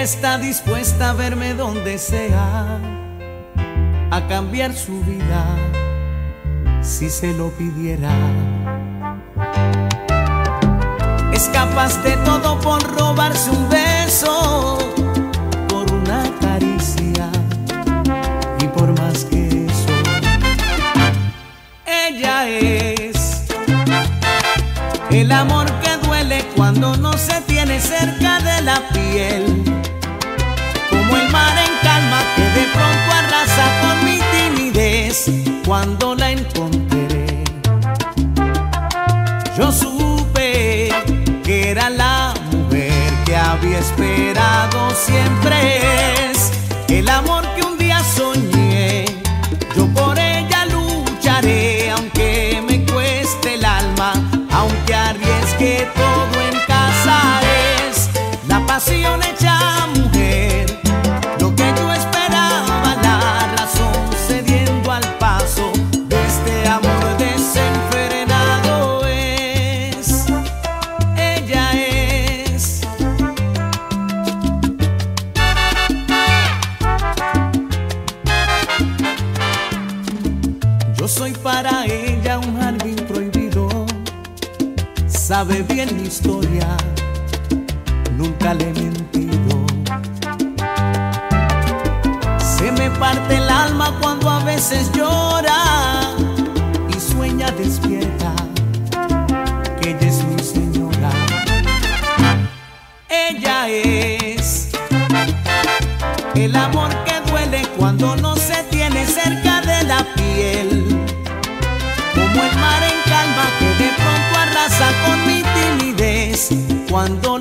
está dispuesta a verme donde sea, a cambiar su vida si se lo pidiera. Es capaz de todo por robarse un beso, por una caricia y por más que eso. Ella es el amor que duele cuando no se tiene cerca de la piel, como el mar en calma que de pronto arrasa con mi timidez. Cuando la encontré, yo supe que era la mujer que había esperado siempre. Es el amor que un día soñé, yo por ella lucharé, aunque me cueste el alma, aunque arriesgue todo en casa. Es la pasión hecha mujer, lo que yo esperaba, la razón cediendo al paso de este amor desenfrenado. Es, ella es. Yo soy para ella un jardín prohibido, sabe bien mi historia, nunca le he mentido. Se me parte el alma cuando a veces llora y sueña despierta que ella es mi señora. Ella es el amor que duele cuando no se tiene cerca de la piel, como el mar en calma que de pronto arrasa con mi timidez. Cuando